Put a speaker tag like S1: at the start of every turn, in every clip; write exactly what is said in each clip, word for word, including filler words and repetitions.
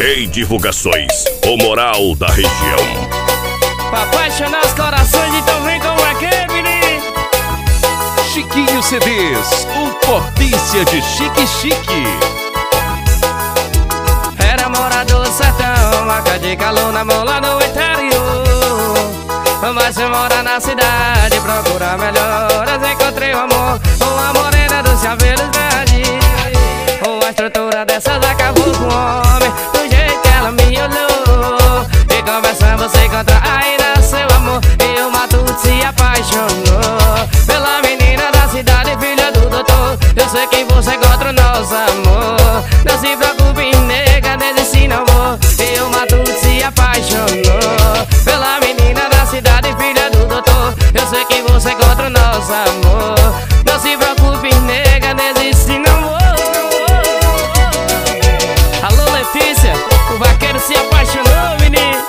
S1: Rei Divulgações, o moral da região.
S2: Pra apaixonar os corações, então vem com aquele menino.
S3: Chiquinho C Ds, o Potência de Chique Chique.
S2: Era morador do sertão, marca de calor na mão lá no interior. Mas se mora na cidade, procura melhoras. Encontrei o amor, uma morena dos cabelos verdes. Uma estrutura dessas acabou com o homem, do jeito que ela me olhou. E conversamos sem contar, aí nasceu amor. E o matuto se apaixonou pela menina da cidade, filha do doutor. Eu sei que você encontra o nosso amor. Não se preocupe, nega, desiste não vou. E o matuto se apaixonou pela menina da cidade, filha do doutor. Eu sei que você encontra o nosso amor. Não se preocupe, nega, desiste não vou. Alô, Letícia, o vaqueiro se apaixonou, menino.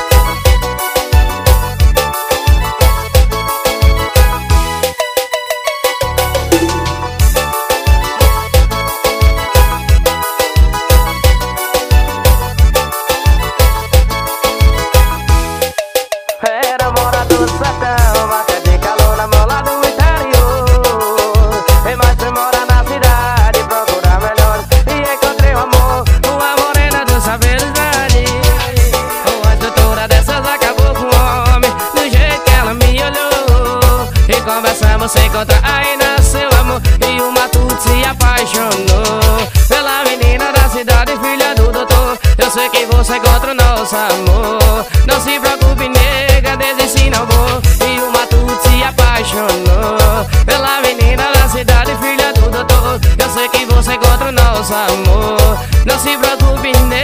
S2: Era morador do sertão, marca de calor na mão lá do interior. E mais fui morar na cidade, procurar melhor. E encontrei o amor, uma morena dos cabelos verdes. Uma estrutura dessas acabou com o homem, do jeito que ela me olhou. E conversamos sem contar, aí nasceu amor. E o matuto se apaixonou pela menina da cidade, filha do doutor. Eu sei que você encontra o nosso amor. Não se preocupe, nega, desiste não vou. E o matuto se apaixonou pela menina da cidade, filha do doutor. Eu sei que você encontra o nosso amor. Não se preocupe, nega.